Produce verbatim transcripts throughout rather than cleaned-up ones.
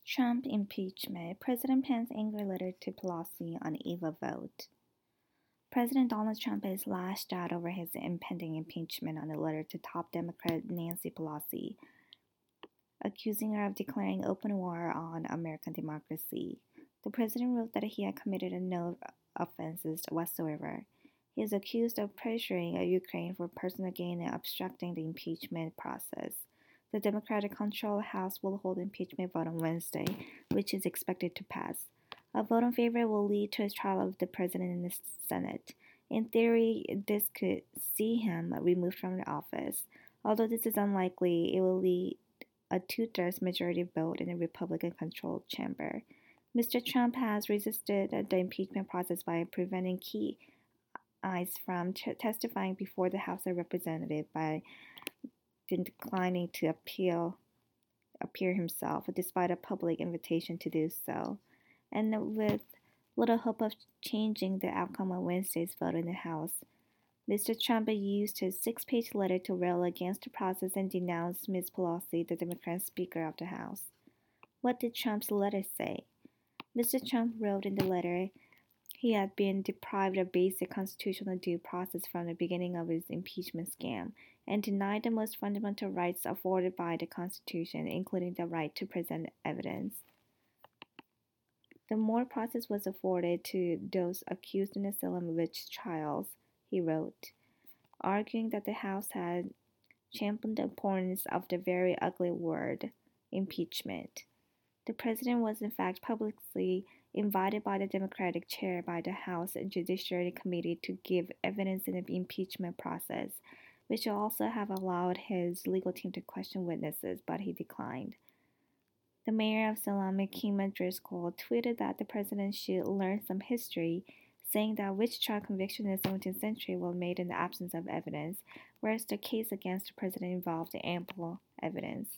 Trump impeachment. President Pence angry letter to Pelosi on eve of vote. President Donald Trump has lashed out over his impending impeachment on a letter to top Democrat Nancy Pelosi, accusing her of declaring open war on American democracy. The president wrote that he had committed no offenses whatsoever. He is accused of pressuring Ukraine for personal gain and obstructing the impeachment process. The Democratic-controlled House will hold impeachment vote on Wednesday, which is expected to pass. A vote in favor will lead to a trial of the president in the Senate. In theory, this could see him removed from the office. Although this is unlikely, it will lead a two-thirds majority vote in the Republican-controlled chamber. Mister Trump has resisted the impeachment process by preventing key eyes from t- testifying before the House of Representatives by declining to appeal, appear himself, despite a public invitation to do so, and with little hope of changing the outcome of Wednesday's vote in the House. Mister Trump used his six-page letter to rail against the process and denounce Miz Pelosi, the Democrat Speaker of the House. What did Trump's letter say? Mister Trump wrote in the letter he had been deprived of basic constitutional due process from the beginning of his impeachment scam and denied the most fundamental rights afforded by the Constitution, including the right to present evidence. The more process was afforded to those accused in the Salem witch trials, he wrote, arguing that the House had championed the importance of the very ugly word, impeachment. The president was in fact publicly invited by the Democratic chair by the House Judiciary Committee to give evidence in the impeachment process, which would also have allowed his legal team to question witnesses, but he declined. The mayor of Salem, Kima Driscoll, tweeted that the president should learn some history, saying that witch trial convictions in the seventeenth century were made in the absence of evidence, whereas the case against the president involved ample evidence.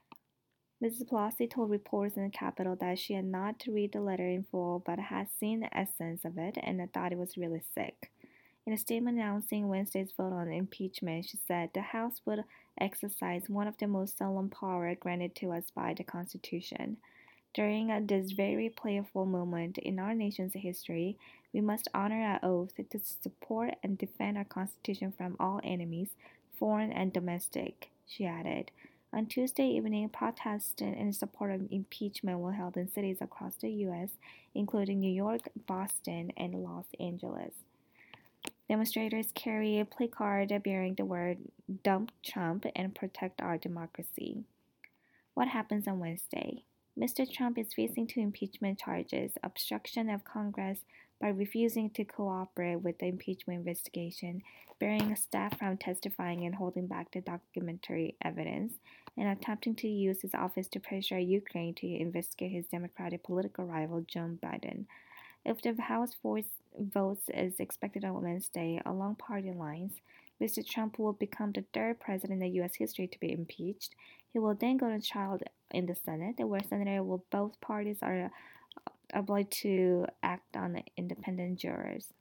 Missus Pelosi told reporters in the Capitol that she had not to read the letter in full but had seen the essence of it and thought it was really sick. In a statement announcing Wednesday's vote on impeachment, she said the House would exercise one of the most solemn powers granted to us by the Constitution. During this very playful moment in our nation's history, we must honor our oath to support and defend our Constitution from all enemies, foreign and domestic, she added. On Tuesday evening, protests in support of impeachment were held in cities across the U S, including New York, Boston, and Los Angeles. Demonstrators carry a placard bearing the word "Dump Trump" and "Protect Our Democracy." What happens on Wednesday? Mister Trump is facing two impeachment charges: obstruction of Congress by refusing to cooperate with the impeachment investigation, barring staff from testifying and holding back the documentary evidence, and attempting to use his office to pressure Ukraine to investigate his Democratic political rival Joe Biden. If the House voice votes is expected on Wednesday along party lines, Mister Trump will become the third president in U S history to be impeached. He will then go to trial in the Senate, where senators will both parties are obliged to act on independent jurors.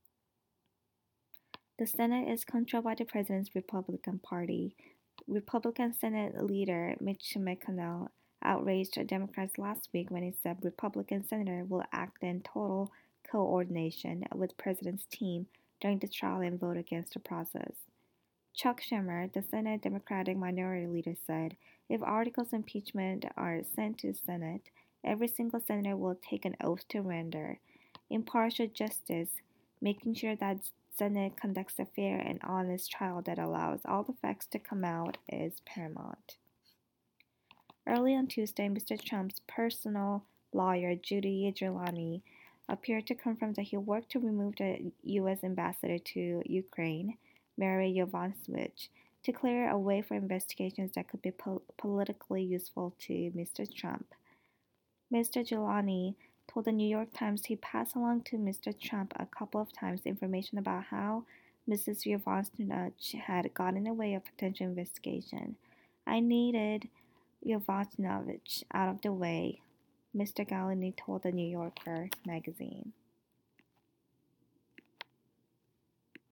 The Senate is controlled by the president's Republican Party. Republican Senate leader Mitch McConnell outraged Democrats last week when he said Republican senators will act in total coordination with the president's team during the trial and vote against the process. Chuck Schumer, the Senate Democratic minority leader, said if articles of impeachment are sent to the Senate, every single senator will take an oath to render impartial justice, making sure that the Senate conducts a fair and honest trial that allows all the facts to come out is paramount. Early on Tuesday, Mister Trump's personal lawyer, Judy Giuliani, appeared to confirm that he worked to remove the U S ambassador to Ukraine, Mary Yovanovitch, to clear a way for investigations that could be po- politically useful to Mister Trump. Mister Giuliani told the New York Times he passed along to Mister Trump a couple of times information about how Missus Yovanovitch had gotten in the way of potential investigation. I needed Yovanovitch out of the way, Mister Giuliani told the New Yorker magazine.